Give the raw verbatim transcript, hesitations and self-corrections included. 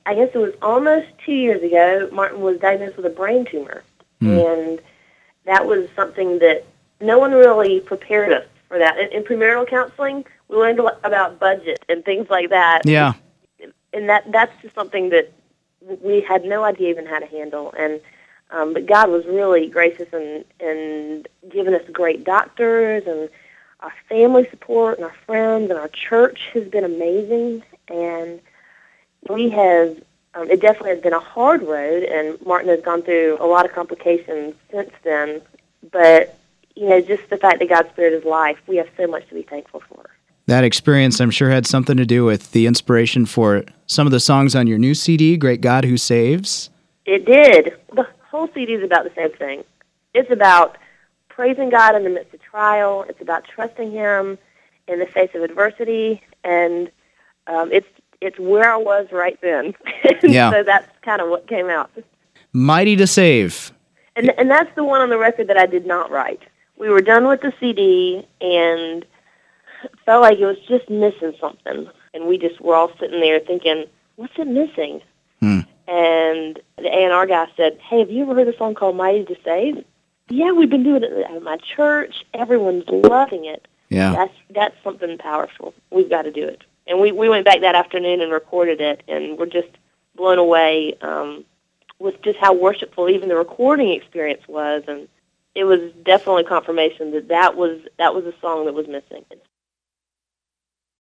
I guess it was almost two years ago, Martin was diagnosed with a brain tumor. Mm. And that was something that no one really prepared us for that. In, in premarital counseling, we learned about budget and things like that. Yeah. And that that's just something that we had no idea even how to handle. And um, but God was really gracious and and giving us great doctors, and our family support and our friends and our church has been amazing. And we have, um, it definitely has been a hard road, and Martin has gone through a lot of complications since then. But, you know, just the fact that God spared his life, we have so much to be thankful for. That experience, I'm sure, had something to do with the inspiration for some of the songs on your new C D, Great God Who Saves. It did. The whole C D is about the same thing. It's about praising God in the midst of trial. It's about trusting him in the face of adversity, and um, it's it's where I was right then. Yeah. So that's kind of what came out. Mighty to Save. And and that's the one on the record that I did not write. We were done with the C D, and felt like it was just missing something. And we just were all sitting there thinking, what's it missing? Hmm. And the A and R guy said, hey, have you ever heard a song called Mighty to Save? Yeah, we've been doing it at my church. Everyone's loving it. Yeah. That's that's something powerful. We've got to do it. And we, we went back that afternoon and recorded it, and we're just blown away um, with just how worshipful even the recording experience was. And it was definitely confirmation that that was, that was a song that was missing.